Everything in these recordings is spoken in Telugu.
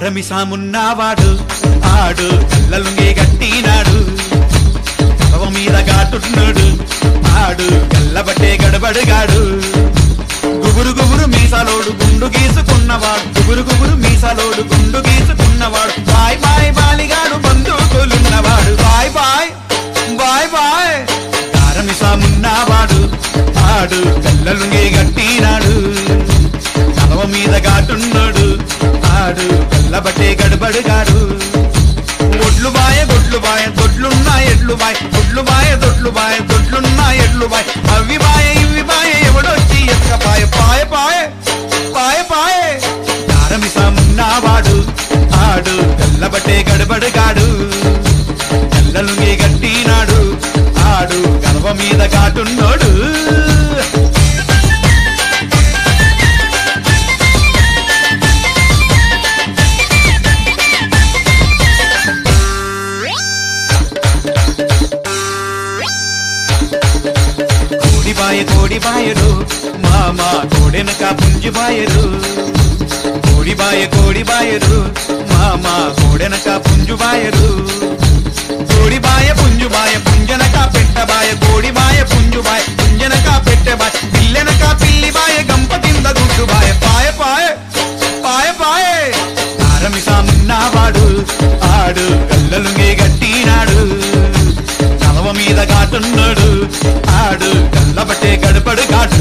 గారమిసామున్నవాడు ఆడు కళ్ళలుంగే గట్టినాడు కడవ మీద గాటున్నాడు ఆడు కళ్ళబట్టే గడబడుగాడు గుబురు గుబురు మీసాలోడు గుండు గీసుకున్నవాడు గుబురు గుబురు మీసాలోడు గుండు గీసుకున్నవాడు బాయ్ బాయ్ బాలిగాడు బంధువులున్నవాడు బాయ్ బాయ్ బాయ్ బాయ్ గారమిసామున్నవాడు ఆడు కళ్ళలుంగే గట్టినాడు కడవ మీద గాటున్నాడు ఆడు కళ్ళబట్టే గడబడుగాడు ఒడ్లు బాయ దొడ్లున్నా ఎడ్లు బాయ్ ఒడ్లు బాయ దొడ్లున్నా ఎడ్లు బాయ్ అవి బాయ ఇవి బాయ ఎవడొచ్చి ఎక్క పాయ పాయ పాయ పాయ పాయ గారమిసామున్నవాడు ఆడు కళ్ళబట్టే గడబడుగాడు కళ్ళలుంగి గట్టినాడు ఆడు గర్వ మీద గాటున్నాడు కోడి బాయరు మామా కోడెనక పుంజు బాయరు కోడి బాయరు మామా కోడెనక పుంజు బాయరు కోడి బాయ పుంజు బాయ పుంజనక పెట్టబాయ కోడి బాయ పుంజు బాయ పుంజనక పెట్టబాయ పిల్లెనక పిల్లి బాయ గంప కింద గుడ్డు బాయ పాయ పాయ పాయ పాయ గారమిసామున్నవాడు ఆడు కళ్ళలుంగే గట్టినాడు కలవ మీద గాటున్నాడు ఆడు కళ్ళబట్టే గడపడుగాడు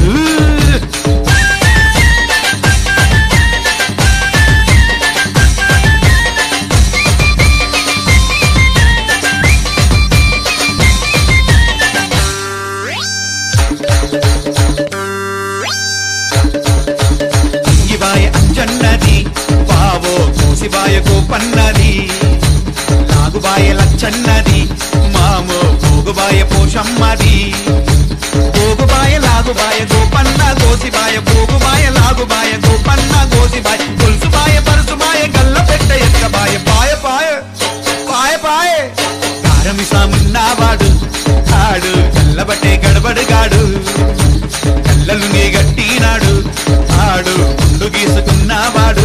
అంగిబాయ అంజన్నది బావో కోసిబాయ కోపన్నది నాగుబాయ లచ్చన్నది మామో పోగుబాయ పోషమ్మది పోగుబాయ లాగుబాయ గోపన్న గోసిబాయ పోగుబాయ లాగుబాయ గోపన్న గోసిబాయ గొలుసుబాయ పరుసుబాయ గల్ల పెట్ట ఎక్కబాయ పాయ పాయ పాయ పాయ గారమిసామున్నవాడు ఆడు కళ్ళబట్టే గడబడుగాడు కళ్ళలునే గట్టినాడు ఆడు గుండు గీసుకున్నవాడు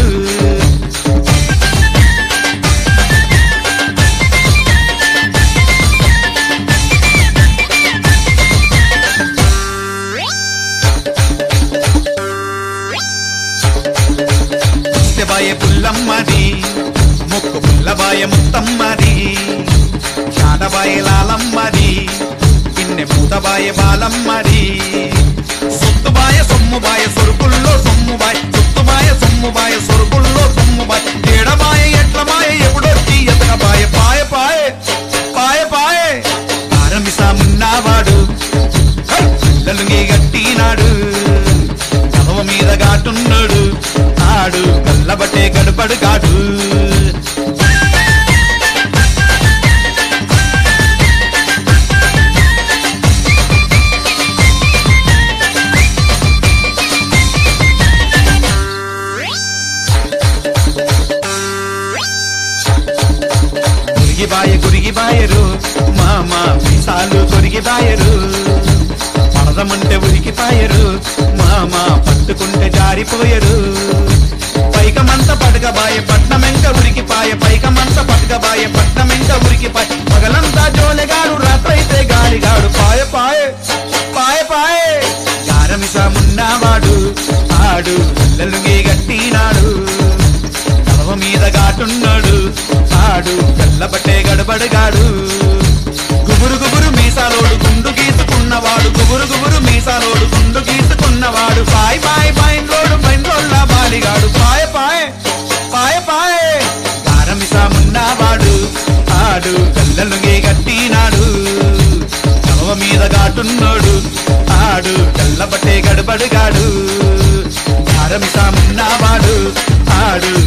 బాయ పుల్లమ్మది ముక్కు పుల్లబాయ ముత్తమ్మది చాడబాయ లాలమ్మది పిన్నె పూతబాయ బాలమ్మది సొత్తుబాయ సొమ్ముబాయ సొరుకుల్లో సొమ్ముబాయ సొత్తుబాయ సొమ్ముబాయ సొరుకుల్లో సొమ్ముబాయ ఏడబాయ ఎట్లబాయ ఎప్పుడొచ్చి ఎతకబాయ పాయ పాయ పాయ పాయ గారమిసామున్నవాడు కళ్ళలుంగి గట్టినాడు కలవ మీద గాటున్నాడు ఆడు కళ్ళబట్టే గడపడుగాడు గురిగిబాయరు మామా మీసాలు కొరిగిబాయరు పడదమంటే ఉరికిపాయరు మామా పట్టుకుంటే జారిపోయరు పైకమంత పడకబాయ పట్నమెంక ఉరికిపాయ పైకమంత పడకబాయ పట్నమెంక ఉరికిపాయ పగలంతా జోలెగాడు రాత్రైతే గాలిగాడు పాయ పాయ పాయ పాయ గారమిసామున్నవాడు ఆడు కళ్ళలుంగి గట్టినాడు కలవ మీద గాటున్నాడు ఆడు కళ్ళబట్టే గడబడుగాడు గుబురు గుబురు మీసాలోడు గుండు గీసుకున్నవాడు గుబురు గుబురు మీసాలోడు గుండు గీసుకున్నవాడు బాయ్ బాయ్ బైండ్రోళ్ళ బాలిగాడు పాయ పాయ పాయ పాయ గారమిసామున్నవాడు ఆడు కళ్ళలుంగి గట్టినాడు కలవ మీద గాటున్నాడు ఆడు కళ్ళబట్టే గడబడుగాడు గారమిసామున్నవాడు ఆడు